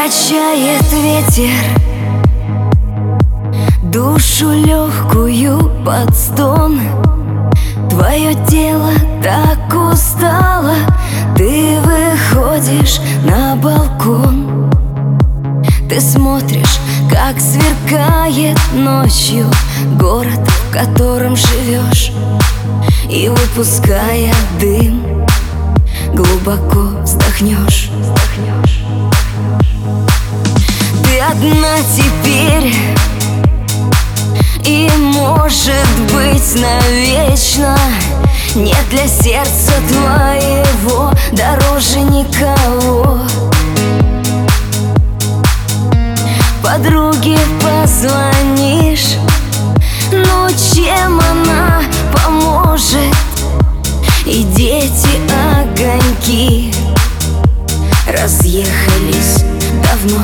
Качает ветер душу легкую под стон. Твое тело так устало, ты выходишь на балкон. Ты смотришь, как сверкает ночью город, в котором живешь, и, выпуская дым, глубоко вздохнешь. Ты одна теперь, и, может быть, навечно. Нет для сердца твоего дороже никого. Подруге позвонишь, но чем она поможет? И дети огоньки разъехались давно.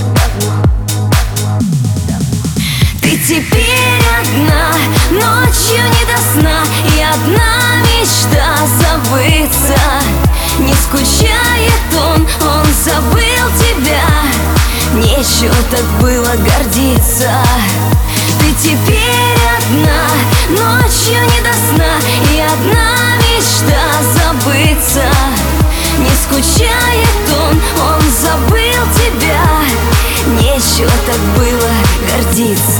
Ты теперь одна, ночью не до сна, и одна мечта забыться. Не скучает он забыл тебя. Нечего так было гордиться. Ты теперь одна, ночью не до сна, и одна мечта забыться. Не скучает он забыл тебя. Нечего так было гордиться.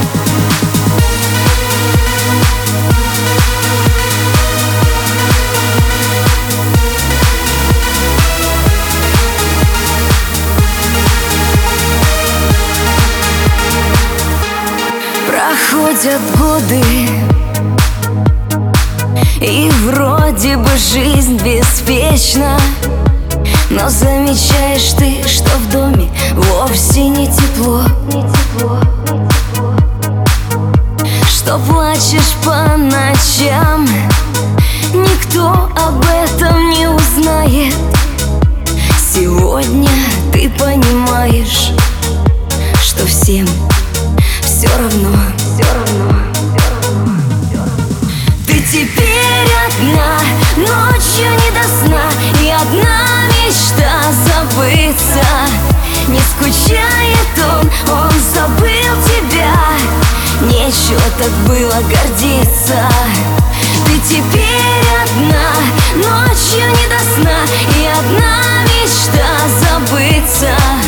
Проходят годы, и вроде бы жизнь беспечна, но замечаешь ты, что в доме вовсе не тепло, что плачешь по ночам. Никто об этом не узнает. Сегодня ты понимаешь, что всем все равно. Ты теперь одна, ночью не до сна, и одна мечта забыться. Не скучает он забыл тебя. Нечего так было гордиться. Ты теперь одна, ночью не до сна, и одна мечта забыться.